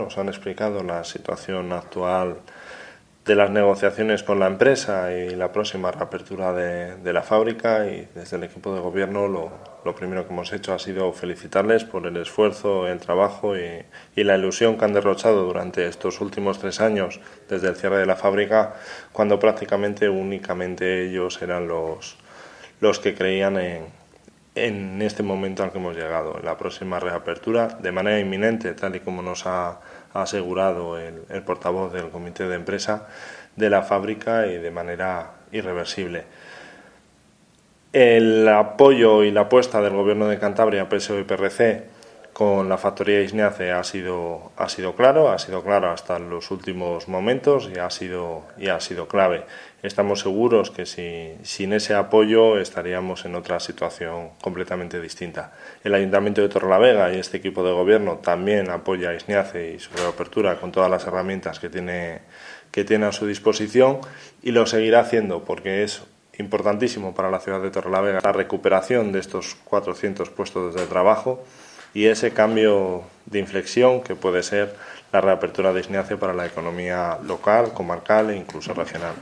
Nos han explicado la situación actual de las negociaciones con la empresa y la próxima reapertura de la fábrica, y desde el equipo de gobierno lo primero que hemos hecho ha sido felicitarles por el esfuerzo, el trabajo y la ilusión que han derrochado durante estos últimos 3 años desde el cierre de la fábrica, cuando prácticamente únicamente ellos eran los que creían en este momento al que hemos llegado, en la próxima reapertura de manera inminente, tal y como nos ha asegurado el portavoz del comité de empresa de la fábrica, y de manera irreversible. El apoyo y la apuesta del Gobierno de Cantabria, PSOE y PRC, con la factoría Isneace ha sido claro hasta los últimos momentos, y ha sido clave. Estamos seguros que sin ese apoyo estaríamos en otra situación completamente distinta. El Ayuntamiento de Torrelavega y este equipo de gobierno también apoya a Isneace y su reapertura con todas las herramientas que tiene a su disposición, y lo seguirá haciendo porque es importantísimo para la ciudad de Torrelavega la recuperación de estos 400 puestos de trabajo y ese cambio de inflexión que puede ser la reapertura de Isneace para la economía local, comarcal e incluso regional.